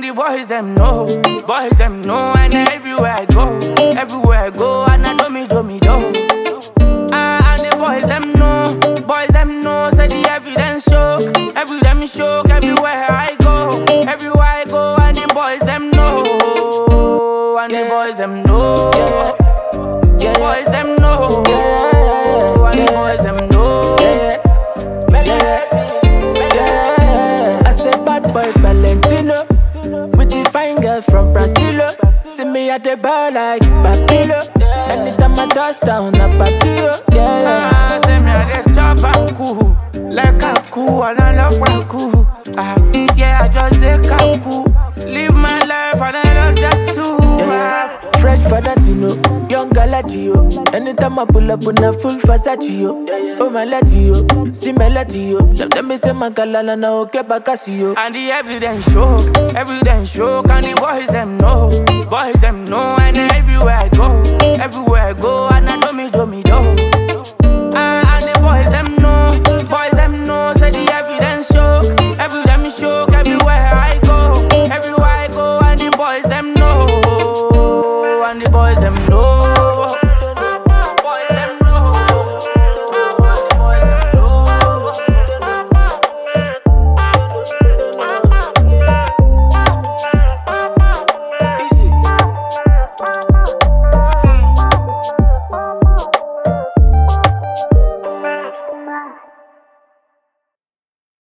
the boys them know, and everywhere I go, and I do me do. And the boys them know, say the evidence show, everywhere I go, and the boys them know, and the boys them know, boys them know, and the boys them know. I say bad boy Valentino, with the fine girl from Brazil. See me at the bar like Papilo. Anytime I touch down, I party. Say me at the chop and cool, like a cool, and I love one cool. Yeah, I just take a cool, live my life and I love that too. Fresh for that, you know, young Galatio. Anytime I pull up on a full Versace, oh my Latio, see my Latio. Let me say my galana na okay Bacasio. And the evidence show, and the boys them know, and everywhere I go,